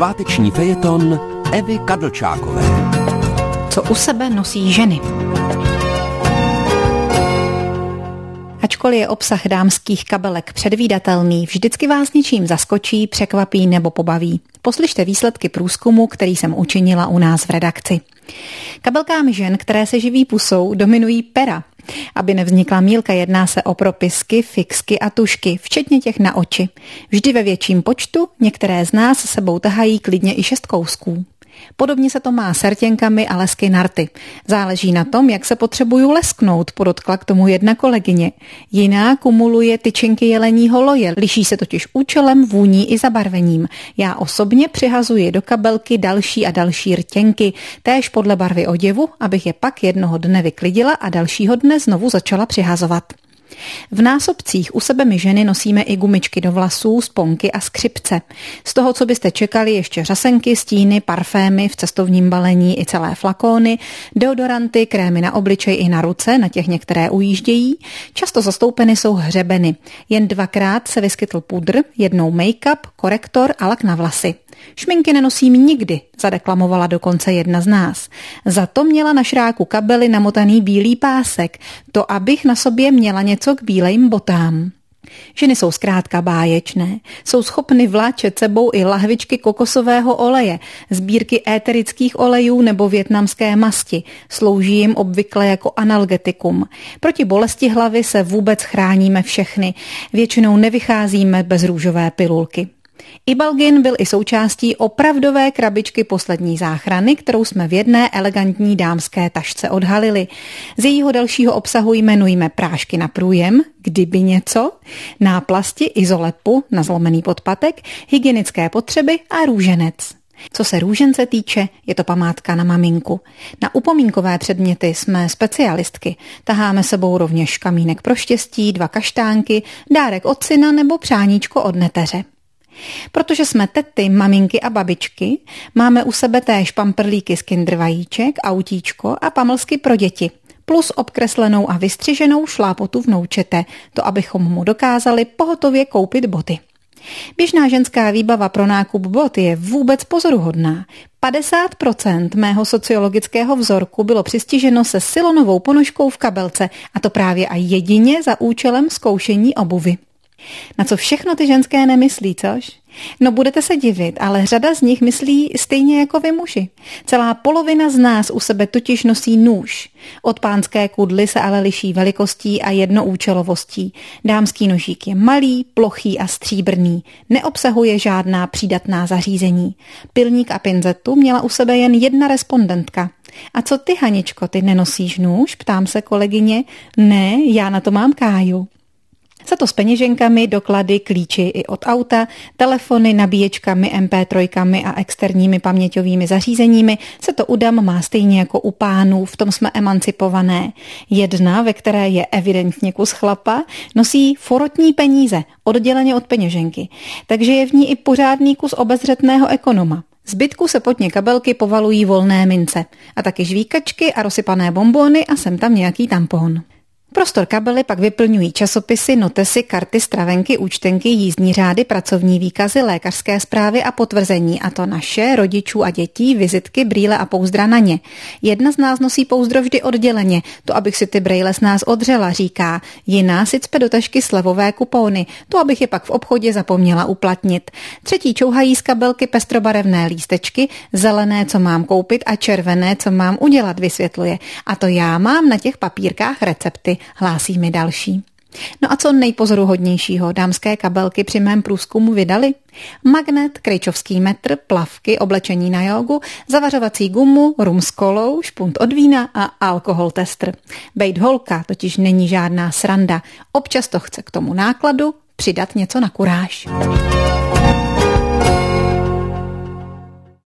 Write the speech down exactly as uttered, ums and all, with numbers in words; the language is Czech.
Sváteční fejeton Evy Kadlčákové. Co u sebe nosí ženy? Ačkoliv je obsah dámských kabelek předvídatelný, vždycky vás něčím zaskočí, překvapí nebo pobaví. Poslyšte výsledky průzkumu, který jsem učinila u nás v redakci. Kabelkám žen, které se živí pusou, dominují pera. Aby nevznikla mýlka, jedná se o propisky, fixky a tušky, včetně těch na oči. Vždy ve větším počtu, některé z nás sebou tahají klidně i šest kousků. Podobně se to má s rtěnkami a lesky na rty. Záleží na tom, jak se potřebuju lesknout, podotkla k tomu jedna kolegyně. Jiná kumuluje tyčinky jeleního loje, liší se totiž účelem, vůní i zabarvením. Já osobně přihazuji do kabelky další a další rtěnky, též podle barvy oděvu, abych je pak jednoho dne vyklidila a dalšího dne znovu začala přihazovat. V násobcích u sebe my ženy nosíme i gumičky do vlasů, sponky a skřipce. Z toho, co byste čekali, ještě řasenky, stíny, parfémy v cestovním balení i celé flakóny, deodoranty, krémy na obličej i na ruce, na těch některé ujíždějí. Často zastoupeny jsou hřebeny. Jen dvakrát se vyskytl pudr, jednou make-up, korektor a lak na vlasy. Šminky nenosím nikdy, zadeklamovala dokonce jedna z nás. Za to měla na šráku kabely namotaný bílý pásek, to abych na sobě měla něco k bílejm botám. Ženy jsou zkrátka báječné. Jsou schopny vláčet sebou i lahvičky kokosového oleje, sbírky éterických olejů nebo vietnamské masti. Slouží jim obvykle jako analgetikum. Proti bolesti hlavy se vůbec chráníme všechny. Většinou nevycházíme bez růžové pilulky. Ibalgin byl i součástí opravdové krabičky poslední záchrany, kterou jsme v jedné elegantní dámské tašce odhalili. Z jejího dalšího obsahu jmenujeme prášky na průjem, kdyby něco, náplasti, izolepu na zlomený podpatek, hygienické potřeby a růženec. Co se růžence týče, je to památka na maminku. Na upomínkové předměty jsme specialistky. Taháme sebou rovněž kamínek pro štěstí, dva kaštánky, dárek od syna nebo přáníčko od neteře. Protože jsme tety, maminky a babičky, máme u sebe též pamperlíky z Kinder vajíček, autíčko a pamlsky pro děti, plus obkreslenou a vystřiženou šlápotu vnoučete, to abychom mu dokázali pohotově koupit boty. Běžná ženská výbava pro nákup bot je vůbec pozoruhodná. padesát procent mého sociologického vzorku bylo přistiženo se silonovou ponožkou v kabelce, a to právě a jedině za účelem zkoušení obuvy. Na co všechno ty ženské nemyslí, což? No budete se divit, ale řada z nich myslí stejně jako vy muži. Celá polovina z nás u sebe totiž nosí nůž. Od pánské kudly se ale liší velikostí a jednoúčelovostí. Dámský nožík je malý, plochý a stříbrný. Neobsahuje žádná přídatná zařízení. Pilník a pinzetu měla u sebe jen jedna respondentka. A co ty, Haničko, ty nenosíš nůž? Ptám se kolegyně. Ne, já na to mám káju. Za to s peněženkami, doklady, klíči i od auta, telefony, nabíječkami, em pé tři a externími paměťovými zařízeními se to u dam má stejně jako u pánů, v tom jsme emancipované. Jedna, ve které je evidentně kus chlapa, nosí forotní peníze, odděleně od peněženky, takže je v ní i pořádný kus obezřetného ekonoma. Zbytku se pod ně kabelky povalují volné mince a taky žvíkačky a rozsypané bonbony a sem tam nějaký tampon. Prostor kabely pak vyplňují časopisy, notesy, karty, stravenky, účtenky, jízdní řády, pracovní výkazy, lékařské zprávy a potvrzení, a to naše, rodičů a dětí, vizitky, brýle a pouzdra na ně. Jedna z nás nosí pouzdro vždy odděleně, to abych si ty brýle s nás odřela, říká. Jiná si cpe do tašky slevové kupóny, to abych je pak v obchodě zapomněla uplatnit. Třetí čouhají z kabelky pestrobarevné lístečky, zelené, co mám koupit, a červené, co mám udělat, vysvětluje. A to já mám na těch papírkách recepty, hlásí mi další. No a co nejpozoruhodnějšího dámské kabelky při mém průzkumu vydali? Magnet, krejčovský metr, plavky, oblečení na jógu, zavařovací gumu, rum s kolou, špunt od vína a alkohol tester. Bejt holka totiž není žádná sranda. Občas to chce k tomu nákladu přidat něco na kuráž.